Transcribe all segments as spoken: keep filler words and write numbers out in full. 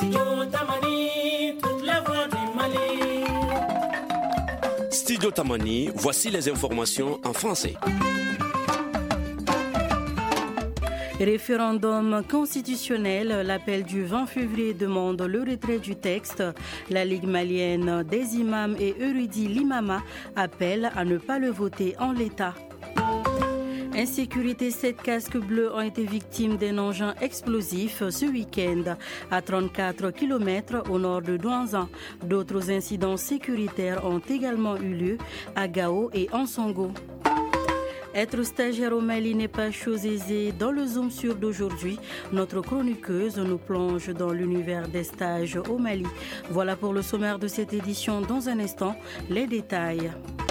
Studio Tamani, toute la voix du Mali. Studio Tamani, voici les informations en français. Référendum constitutionnel, l'appel du vingt février demande le retrait du texte. La Ligue malienne des imams et érudits l'Imama appelle à ne pas le voter en l'état. Insécurité, sept casques bleus ont été victimes d'un engin explosif ce week-end à trente-quatre kilomètres au nord de Douanzan. D'autres incidents sécuritaires ont également eu lieu à Gao et Ansongo. Être stagiaire au Mali n'est pas chose aisée. Dans le Zoom sur d'aujourd'hui, notre chroniqueuse nous plonge dans l'univers des stages au Mali. Voilà pour le sommaire de cette édition. Dans un instant, les détails.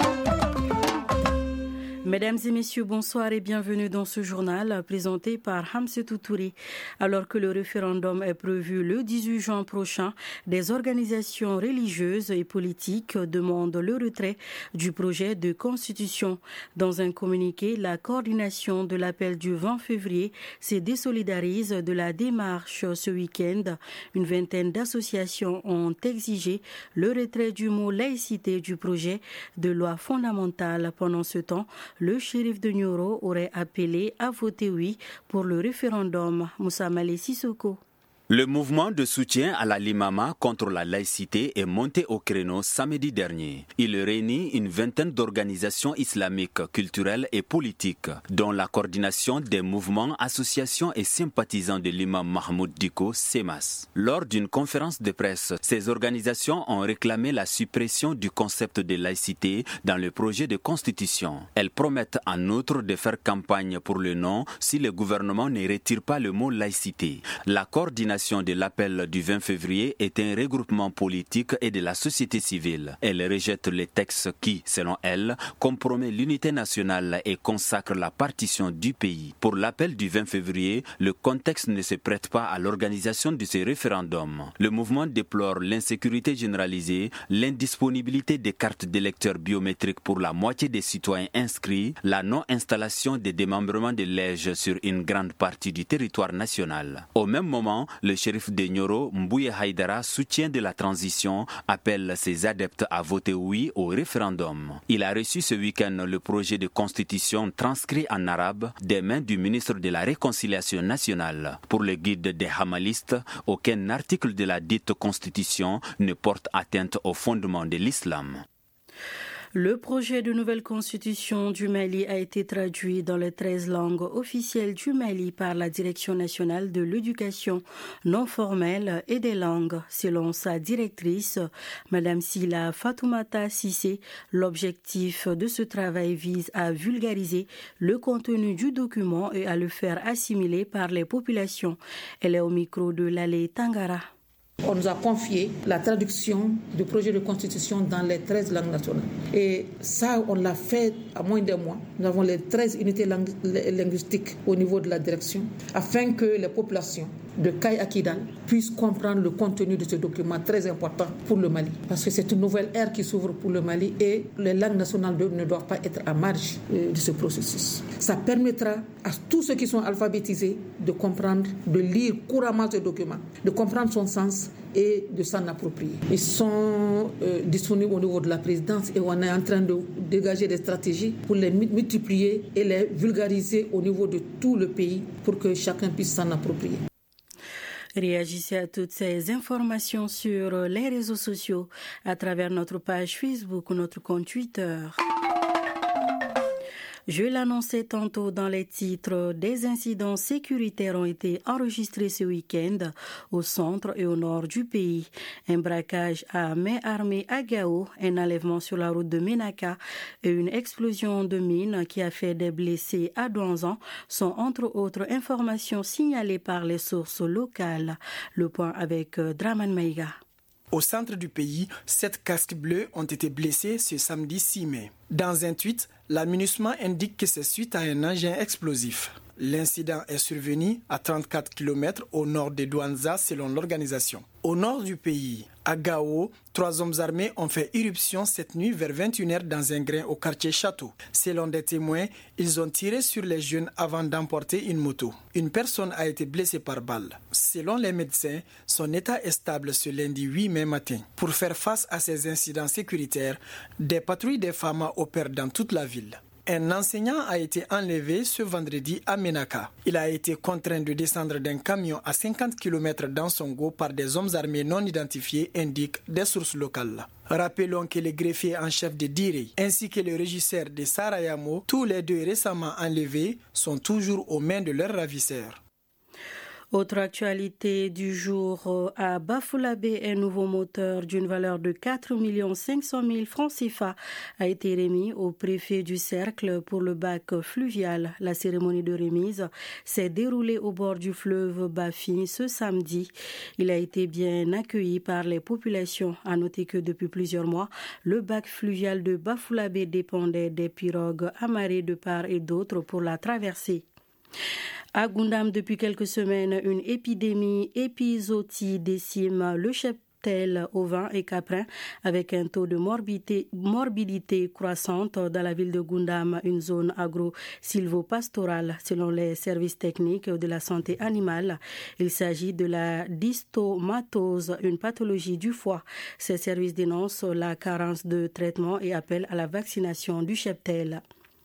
Mesdames et messieurs, bonsoir et bienvenue dans ce journal présenté par Hamsetou Touré. Alors que le référendum est prévu le dix-huit juin prochain, des organisations religieuses et politiques demandent le retrait du projet de constitution. Dans un communiqué, la coordination de l'appel du vingt février se désolidarise de la démarche ce week-end. Une vingtaine d'associations ont exigé le retrait du mot laïcité du projet de loi fondamentale. Pendant ce temps, le shérif de Nioro aurait appelé à voter oui pour le référendum. Moussa Malé Sissoko. Le mouvement de soutien à la Limama contre la laïcité est monté au créneau samedi dernier. Il réunit une vingtaine d'organisations islamiques, culturelles et politiques, dont la coordination des mouvements, associations et sympathisants de l'imam Mahmoud Diko, SEMAS. Lors d'une conférence de presse, ces organisations ont réclamé la suppression du concept de laïcité dans le projet de constitution. Elles promettent en outre de faire campagne pour le non si le gouvernement ne retire pas le mot laïcité. La coordination de l'appel du vingt février est un regroupement politique et de la société civile. Elle rejette les textes qui, selon elle, compromet l'unité nationale et consacre la partition du pays. Pour l'appel du vingt février, le contexte ne se prête pas à l'organisation de ce référendum. Le mouvement déplore l'insécurité généralisée, l'indisponibilité des cartes d'électeurs biométriques pour la moitié des citoyens inscrits, la non-installation des démembrements de l'E G sur une grande partie du territoire national. Au même moment, le shérif de Nioro, Mbouye Haïdara, soutien de la transition, appelle ses adeptes à voter oui au référendum. Il a reçu ce week-end le projet de constitution transcrit en arabe des mains du ministre de la Réconciliation nationale. Pour le guide des hamalistes, aucun article de la dite constitution ne porte atteinte au fondement de l'islam. Le projet de nouvelle constitution du Mali a été traduit dans les treize langues officielles du Mali par la Direction nationale de l'éducation non formelle et des langues. Selon sa directrice, Madame Sila Fatoumata Sissé, l'objectif de ce travail vise à vulgariser le contenu du document et à le faire assimiler par les populations. Elle est au micro de Lalé Tangara. On nous a confié la traduction du projet de constitution dans les treize langues nationales. Et ça, on l'a fait à moins d'un mois. Nous avons les treize unités lang- linguistiques au niveau de la direction, afin que les populations de Kaï à Kidal puissent comprendre le contenu de ce document très important pour le Mali. Parce que c'est une nouvelle ère qui s'ouvre pour le Mali et les langues nationales ne doivent pas être à marge de ce processus. Ça permettra à tous ceux qui sont alphabétisés de comprendre, de lire couramment ce document, de comprendre son sens et de s'en approprier. Ils sont euh, disponibles au niveau de la présidence et on est en train de dégager des stratégies pour les multiplier et les vulgariser au niveau de tout le pays pour que chacun puisse s'en approprier. Réagissez à toutes ces informations sur les réseaux sociaux à travers notre page Facebook ou notre compte Twitter. Je l'annonçais tantôt dans les titres, des incidents sécuritaires ont été enregistrés ce week-end au centre et au nord du pays. Un braquage à main armée à Gao, un enlèvement sur la route de Ménaka et une explosion de mine qui a fait des blessés à Douanzan sont entre autres informations signalées par les sources locales. Le point avec Draman Maïga. Au centre du pays, sept casques bleus ont été blessés ce samedi six mai. Dans un tweet, l'amunissement indique que c'est suite à un engin explosif. L'incident est survenu à trente-quatre kilomètres au nord de Douanza selon l'organisation. Au nord du pays, à Gao, trois hommes armés ont fait irruption cette nuit vers vingt et une heures dans un grain au quartier Château. Selon des témoins, ils ont tiré sur les jeunes avant d'emporter une moto. Une personne a été blessée par balle. Selon les médecins, son état est stable ce lundi huit mai matin. Pour faire face à ces incidents sécuritaires, des patrouilles des F A M A opèrent dans toute la ville. Un enseignant a été enlevé ce vendredi à Ménaka. Il a été contraint de descendre d'un camion à cinquante kilomètres dans Songo par des hommes armés non identifiés, indiquent des sources locales. Rappelons que le greffier en chef de Diré ainsi que le régisseur de Sarayamo, tous les deux récemment enlevés, sont toujours aux mains de leurs ravisseurs. Autre actualité du jour, à Bafoullabé, un nouveau moteur d'une valeur de quatre millions cinq cent mille francs C F A a été remis au préfet du Cercle pour le bac fluvial. La cérémonie de remise s'est déroulée au bord du fleuve Bafi ce samedi. Il a été bien accueilli par les populations. À noter que depuis plusieurs mois, le bac fluvial de Bafoullabé dépendait des pirogues amarrées de part et d'autre pour la traversée. À Goundam, depuis quelques semaines, une épidémie épizootie décime le cheptel ovin et caprin avec un taux de morbidité, morbidité croissante dans la ville de Goundam, une zone agro-silvopastorale. Selon les services techniques de la santé animale, il s'agit de la dystomatose, une pathologie du foie. Ces services dénoncent la carence de traitement et appellent à la vaccination du cheptel.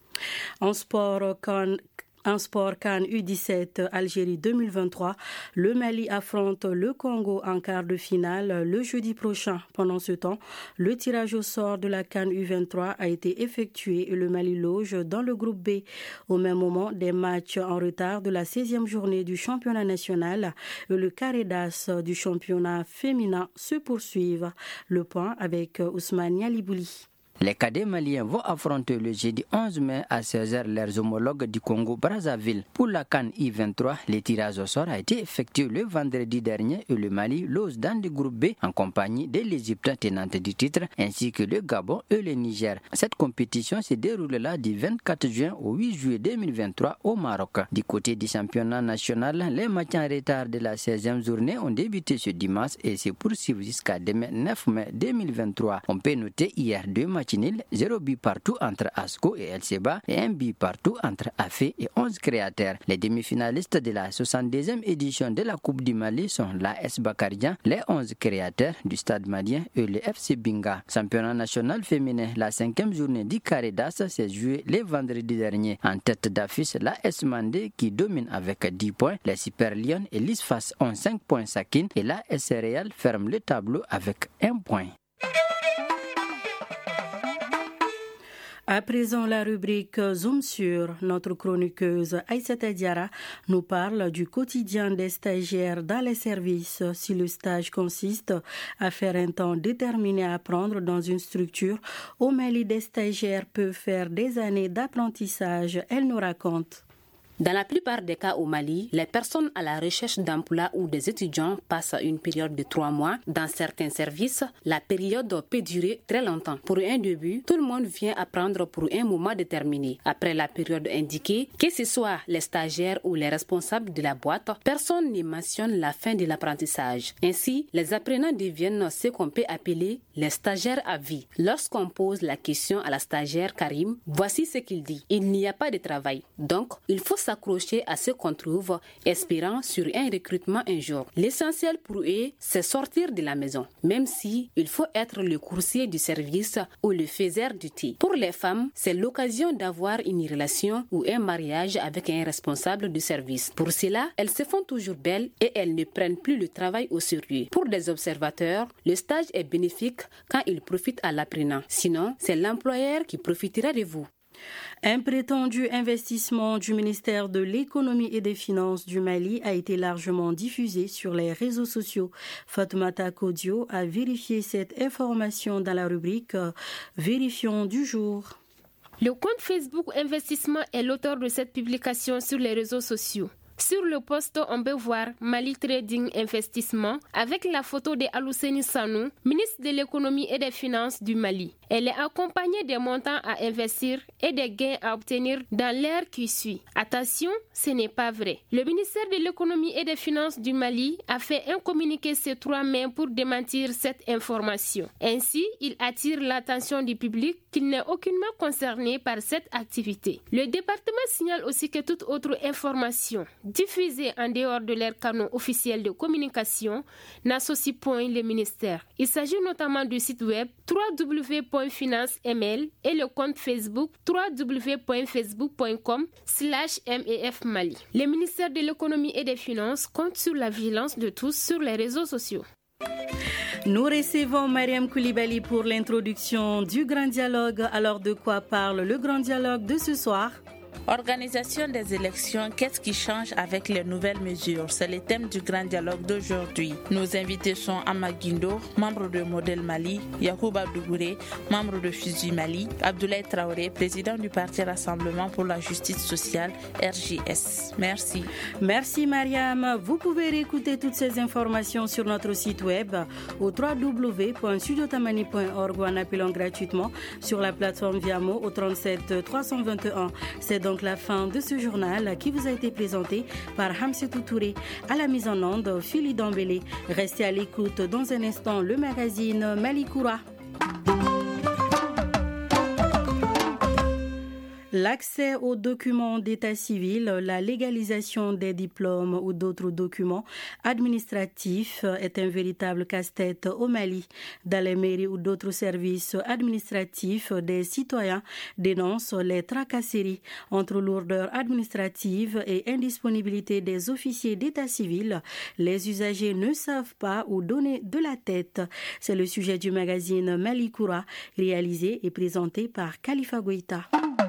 En sport, quand En sport CAN U dix-sept Algérie deux mille vingt-trois, le Mali affronte le Congo en quart de finale le jeudi prochain. Pendant ce temps, le tirage au sort de la CAN U vingt-trois a été effectué et le Mali loge dans le groupe B. Au même moment, des matchs en retard de la seizième journée du championnat national et le carré d'as du championnat féminin se poursuivent. Le point avec Ousmane Yalibouli. Les cadets maliens vont affronter le jeudi onze mai à seize heures leurs homologues du Congo-Brazzaville. Pour la CAN U vingt-trois, le tirage au sort a été effectué le vendredi dernier et le Mali loge dans le groupe B en compagnie de l'Égypte tenante du titre ainsi que le Gabon et le Niger. Cette compétition se déroulera du vingt-quatre juin au huit juillet deux mille vingt-trois au Maroc. Du côté du championnat national, les matchs en retard de la seizième journée ont débuté ce dimanche et se poursuivent jusqu'à demain neuf mai deux mille vingt-trois. On peut noter hier deux matchs nuls, zéro but partout entre Asco et El Seba et un but partout entre Afé et onze créateurs. Les demi-finalistes de la soixante-deuxième édition de la Coupe du Mali sont l'A S Bakardian, les onze créateurs du Stade malien et le F C Binga. Championnat national féminin, la cinquième journée du carré d'as s'est jouée le vendredi dernier. En tête d'affiche, l'A S Mandé qui domine avec dix points, les Super Lions et l'Isfas ont cinq points chacune et l'A S Real ferme le tableau avec un point. À présent, la rubrique Zoom sur. Notre chroniqueuse Aïssata Diarra nous parle du quotidien des stagiaires dans les services. Si le stage consiste à faire un temps déterminé à apprendre dans une structure, au Mali, des stagiaires peuvent faire des années d'apprentissage. Elle nous raconte. Dans la plupart des cas au Mali, les personnes à la recherche d'emploi ou des étudiants passent une période de trois mois. Dans certains services, la période peut durer très longtemps. Pour un début, tout le monde vient apprendre pour un moment déterminé. Après la période indiquée, que ce soit les stagiaires ou les responsables de la boîte, personne ne mentionne la fin de l'apprentissage. Ainsi, les apprenants deviennent ce qu'on peut appeler les stagiaires à vie. Lorsqu'on pose la question à la stagiaire Karim, voici ce qu'il dit. Il n'y a pas de travail. Donc, il faut s'accrocher à ce qu'on trouve, espérant sur un recrutement un jour. L'essentiel pour eux, c'est sortir de la maison, même si il faut être le coursier du service ou le faiseur du thé. Pour les femmes, c'est l'occasion d'avoir une relation ou un mariage avec un responsable du service. Pour cela, elles se font toujours belles et elles ne prennent plus le travail au sérieux. Pour des observateurs, le stage est bénéfique quand il profite à l'apprenant. Sinon, c'est l'employeur qui profitera de vous. Un prétendu investissement du ministère de l'économie et des finances du Mali a été largement diffusé sur les réseaux sociaux. Fatoumata Kodio a vérifié cette information dans la rubrique Vérifions du jour. Le compte Facebook Investissement est l'auteur de cette publication sur les réseaux sociaux. Sur le post, on peut voir Mali Trading Investissement avec la photo de Alouseni Sanou, ministre de l'économie et des finances du Mali. Elle est accompagnée des montants à investir et des gains à obtenir dans l'ère qui suit. Attention, ce n'est pas vrai. Le ministère de l'économie et des finances du Mali a fait un communiqué ce trois mai pour démentir cette information. Ainsi, il attire l'attention du public qu'il n'est aucunement concerné par cette activité. Le département signale aussi que toute autre information diffusée en dehors de leur canon officiel de communication n'associe point le ministère. Il s'agit notamment du site web w w w point finance m l et le compte Facebook w w w point facebook point com slash m e f mali. Le ministère de l'économie et des finances compte sur la vigilance de tous sur les réseaux sociaux. Nous recevons Mariam Koulibaly pour l'introduction du Grand Dialogue. Alors, de quoi parle le Grand Dialogue de ce soir? Organisation des élections, qu'est-ce qui change avec les nouvelles mesures? C'est le thème du grand dialogue d'aujourd'hui. Nos invités sont Amaguindo, membre de Modèle Mali, Yacouba Dougouré, membre de Fusil Mali, Abdoulaye Traoré, président du Parti Rassemblement pour la Justice Sociale, R J S. Merci. Merci Mariam. Vous pouvez réécouter toutes ces informations sur notre site web au w w w point studio tamani point org ou en appelant gratuitement sur la plateforme Viamo au trente-sept trois cent vingt et un. C'est donc la fin de ce journal qui vous a été présenté par Hamsetou Touré. À la mise en onde, Phili Dambélé. Restez à l'écoute dans un instant le magazine Malikoura. L'accès aux documents d'état civil, la légalisation des diplômes ou d'autres documents administratifs est un véritable casse-tête au Mali. Dans les mairies ou d'autres services administratifs, des citoyens dénoncent les tracasseries entre lourdeur administrative et indisponibilité des officiers d'état civil. Les usagers ne savent pas où donner de la tête. C'est le sujet du magazine Malikoura, réalisé et présenté par Khalifa Goïta.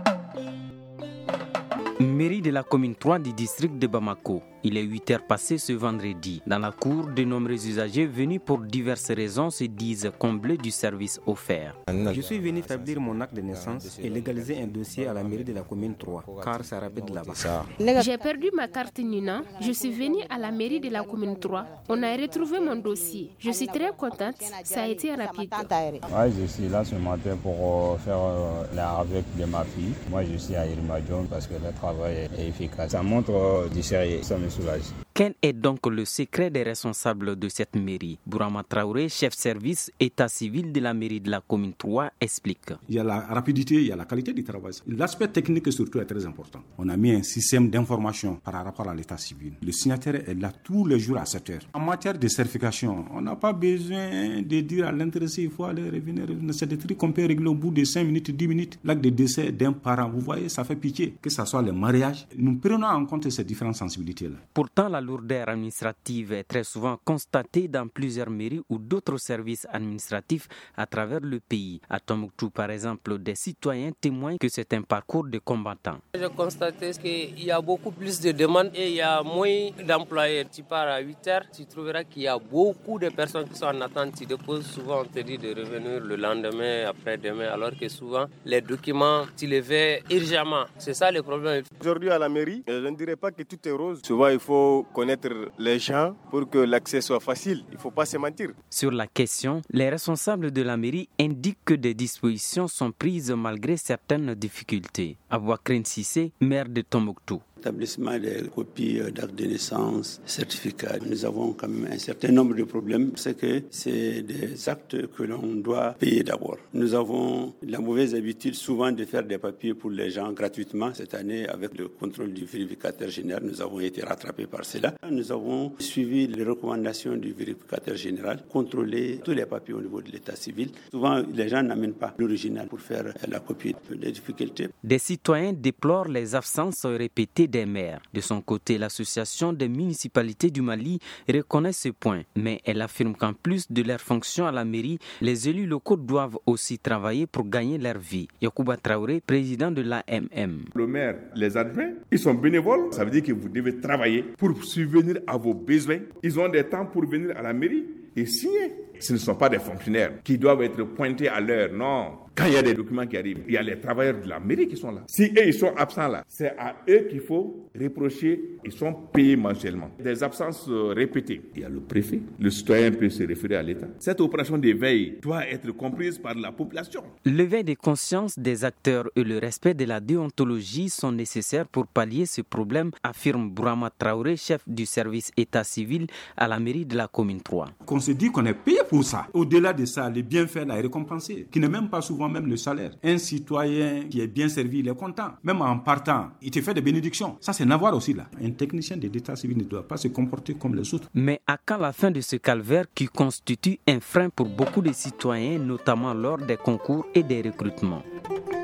Mairie de la commune trois du district de Bamako. Il est huit heures passées ce vendredi. Dans la cour, de nombreux usagers venus pour diverses raisons se disent comblés du service offert. Je suis venu établir mon acte de naissance et légaliser un dossier à la mairie de la commune trois, car ça rapide là-bas. J'ai perdu ma carte Nuna. Je suis venu à la mairie de la commune trois. On a retrouvé mon dossier. Je suis très contente. Ça a été rapide. Ouais, je suis là ce matin pour faire euh, la avec de ma fille. Moi, je suis à Irmadjon parce que le travail est efficace. Ça montre euh, du sérieux. Ça me soulage. Quel est donc le secret des responsables de cette mairie? Bourama Traoré, chef service état civil de la mairie de la commune trois, explique. Il y a la rapidité, il y a la qualité du travail. L'aspect technique surtout est très important. On a mis un système d'information par rapport à l'état civil. Le signataire est là tous les jours à sept heures. En matière de certification, on n'a pas besoin de dire à l'intéressé il faut aller revenir. C'est des trucs qu'on peut régler au bout de cinq minutes, dix minutes. L'acte de décès d'un parent, vous voyez, ça fait pitié. Que ce soit le mariage, nous prenons en compte ces différentes sensibilités-là. Pourtant, la lourdeur administrative est très souvent constatée dans plusieurs mairies ou d'autres services administratifs à travers le pays. À Tombouctou, par exemple, des citoyens témoignent que c'est un parcours de combattants. J'ai constaté qu'il y a beaucoup plus de demandes et il y a moins d'employés. Tu pars à huit heures, tu trouveras qu'il y a beaucoup de personnes qui sont en attente. Tu déposes souvent, on te dit de revenir le lendemain, après-demain, alors que souvent, les documents, tu les fais urgemment. C'est ça le problème. Aujourd'hui, à la mairie, je ne dirais pas que tout est rose. Souvent, il faut connaître les gens pour que l'accès soit facile. Il ne faut pas se mentir. Sur la question, les responsables de la mairie indiquent que des dispositions sont prises malgré certaines difficultés. Aboukrin Sissé, maire de Tombouctou. Établissement des copies d'actes de naissance, certificats. Nous avons quand même un certain nombre de problèmes. C'est que c'est des actes que l'on doit payer d'abord. Nous avons la mauvaise habitude souvent de faire des papiers pour les gens gratuitement. Cette année, avec le contrôle du vérificateur général, nous avons été rattrapés par cela. Nous avons suivi les recommandations du vérificateur général, contrôler tous les papiers au niveau de l'état civil. Souvent, les gens n'amènent pas l'original pour faire la copie. Des difficultés. Des citoyens déplorent les absences répétées des maires. De son côté, l'association des municipalités du Mali reconnaît ce point, mais elle affirme qu'en plus de leurs fonctions à la mairie, les élus locaux doivent aussi travailler pour gagner leur vie. Yacouba Traoré, président de l'A M M. Le maire, les adjoints, ils sont bénévoles. Ça veut dire que vous devez travailler pour subvenir à vos besoins. Ils ont des temps pour venir à la mairie et signer. Ce ne sont pas des fonctionnaires qui doivent être pointés à l'heure, non. Quand il y a des documents qui arrivent, il y a les travailleurs de la mairie qui sont là. Si eux, ils sont absents là, c'est à eux qu'il faut reprocher. Ils sont payés mensuellement. Des absences répétées. Il y a le préfet. Le citoyen peut se référer à l'État. Cette opération d'éveil doit être comprise par la population. L'éveil des consciences des acteurs et le respect de la déontologie sont nécessaires pour pallier ce problème, affirme Bourama Traoré, chef du service état civil à la mairie de la commune trois. Qu'on se dit qu'on est payé pour ça. Au-delà de ça, les bienfaits là est récompensé, qui n'est même pas souvent même le salaire. Un citoyen qui est bien servi, il est content. Même en partant, il te fait des bénédictions. Ça, c'est n'avoir aussi là. Un technicien de l'état civil ne doit pas se comporter comme les autres. Mais à quand la fin de ce calvaire qui constitue un frein pour beaucoup de citoyens, notamment lors des concours et des recrutements?